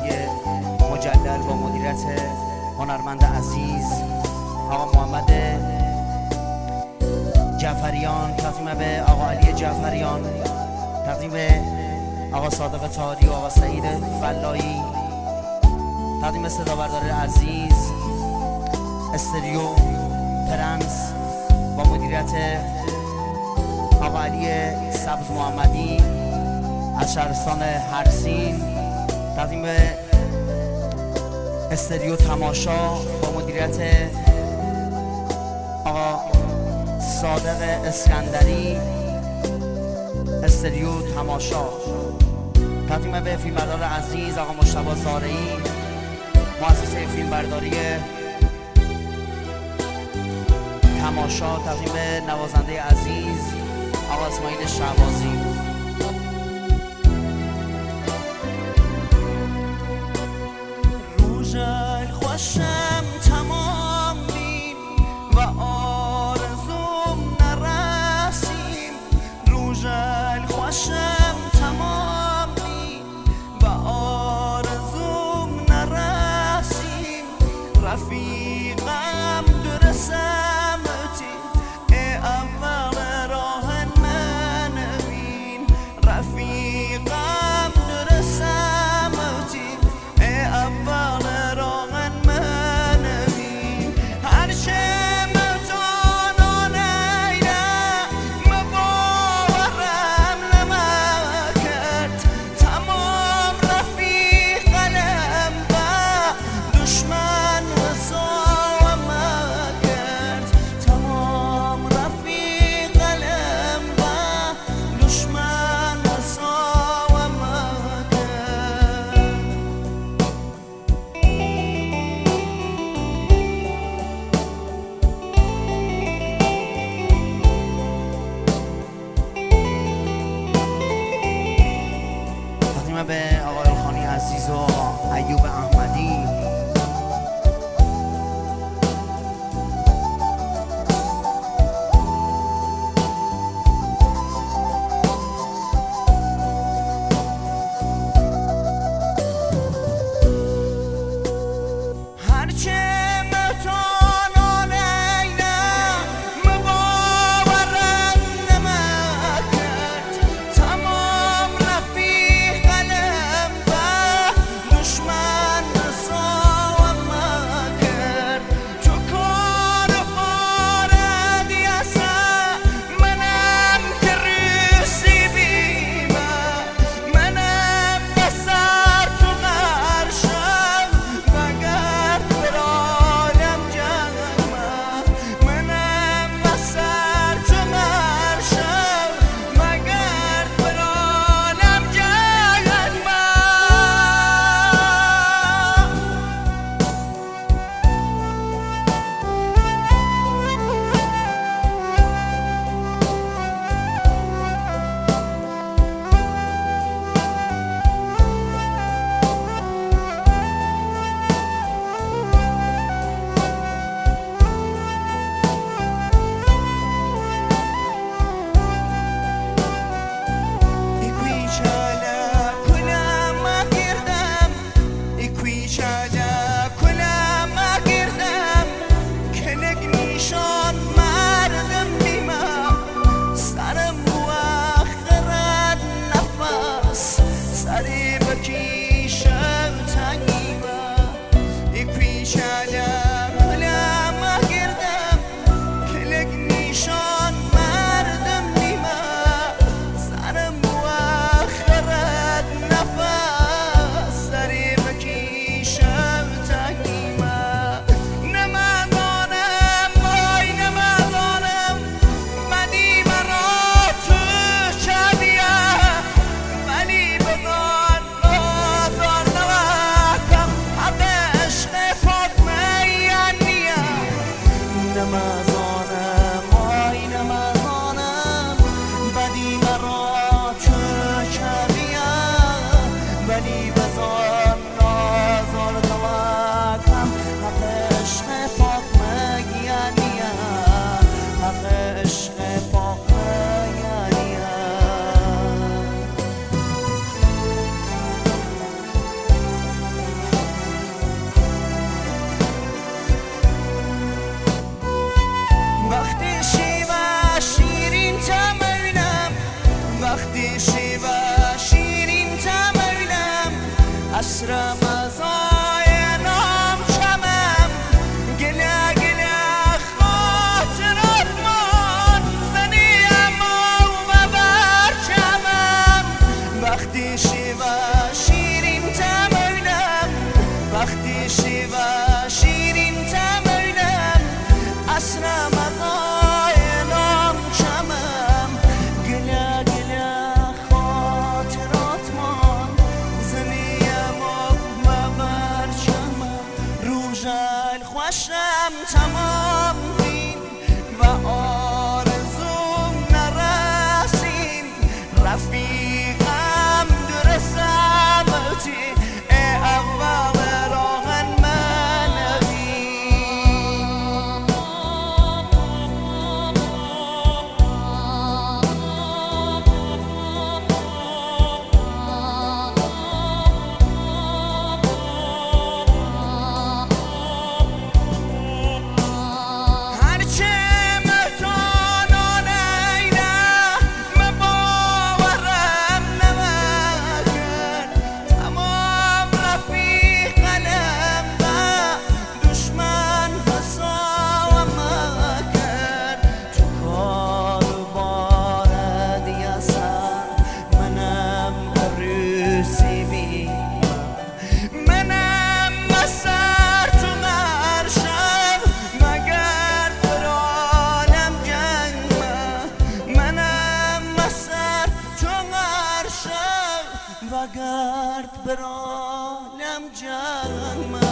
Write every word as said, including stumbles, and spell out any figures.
فضایی مجلل با مدیریت هنرمند عزیز آقا محمد جعفریان، تقدیم به آقا علی جعفریان، تقدیم به آقا صادق طاهری و آقا سعید فلایی، تقدیم به صدابردار عزیز استریو پرنس با مدیریت آقا علی سبز محمدی از شهرستان هرسین، تقدیم به استریو تماشا با مدیریت آقا صادق اسکندری استریو تماشا، تقدیم به فیلمبردار عزیز آقا مجتبی زارعی مؤسسه فیلمبرداری تماشا، تقدیم به نوازنده عزیز آقا اسماعیل شعبازی. روزای خوشم تمام نیم و آرزوم نرسیم، روزای خوشم تمام نیم و آرزوم نرسیم، رفیقم درسم تی ای اول راه من بین، عصرم از آینام کمم گله گله خاطرات من زنیم و برچمم وقتی شیوه شیرین تمرنم وقتی شیوه شیرین تمرنم عصرم از آینام کمم گله گله خاطرات من زنیم و برچمم روژل خوشم تمام بین و آرزوم نرسیم رفیقم درستم تی ای اول راهن منوی هرچه مهتانان اینه مباورم نمکن تمام رفیقنم و دشمن حساب مکن تو کار بارد یسر منم عروسی بی منم مسر تو مرشم مگر در عالم جنگ منم مسر تو مرشم و گرد بر عالم جنگ